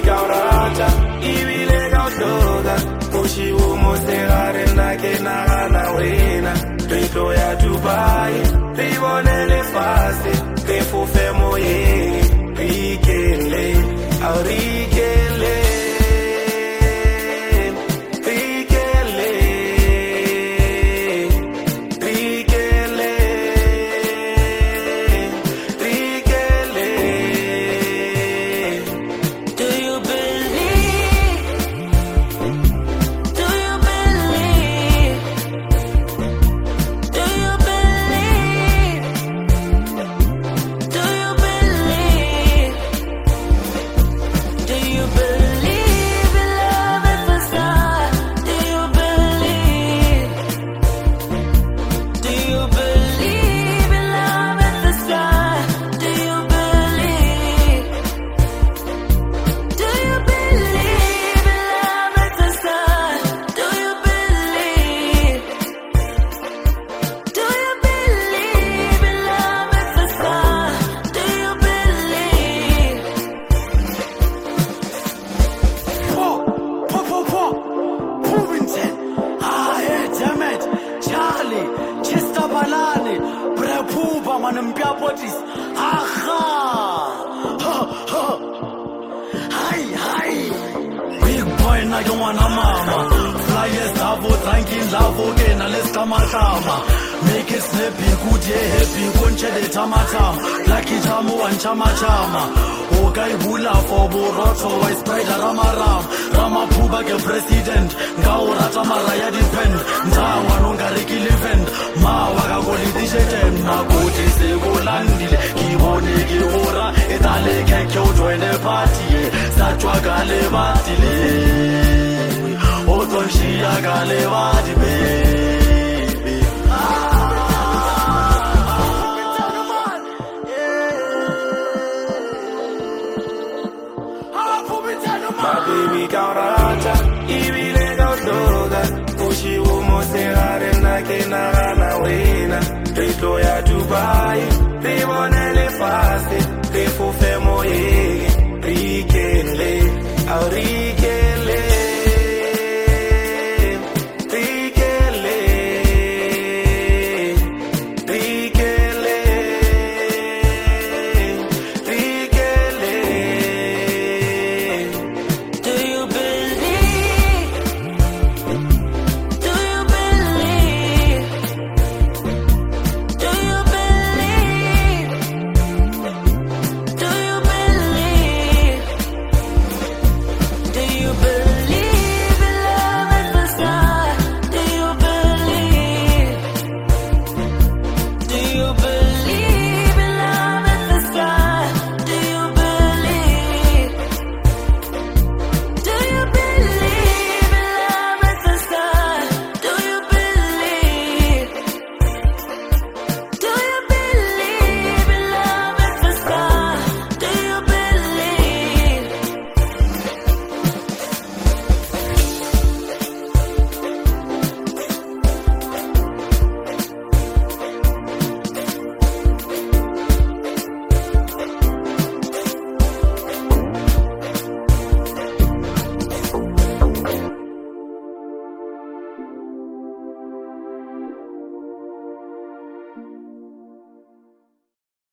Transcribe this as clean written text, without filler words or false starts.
kaurata ibile kautoka Mushi umosegare nake nagana wena Rito ya Dubai Ribonele fase Refufe moye Rikele Au rikele Rikele Rikele Rikele Do you believe? Do you believe? Do you believe? Do you believe? Do you believe in love at first sight? Do you believe? Do you believe in love at first sight? Do you believe? Do you believe in love at first sight? Do you believe? Do you believe in love at first sight? Do you believe? Puvington, damn it, Charlie, Chester Balani, Brepuba, Manampiapotis, aha, hi, big boy, na you wanna mama, flyers, lavo, drinking, lavo, again, let's come make it snappy, good, yeah, happy, concha de tamatama, lucky tamu and chamachama. Okay, hula for Boroto, I spread a ramaram. Ramapuba ke president, Gaura Tamaraya depend. Ntawa nongariki livend. Ma waga goli disheten. Makuti se golandile. Kibone kibora. Etale kekyo join the party. Satwa gale batile. Oton shia gale batile. My baby kaurata ibile kautoka Mushi umosegare nake nagana wena Rito ya Dubai Ribonele fase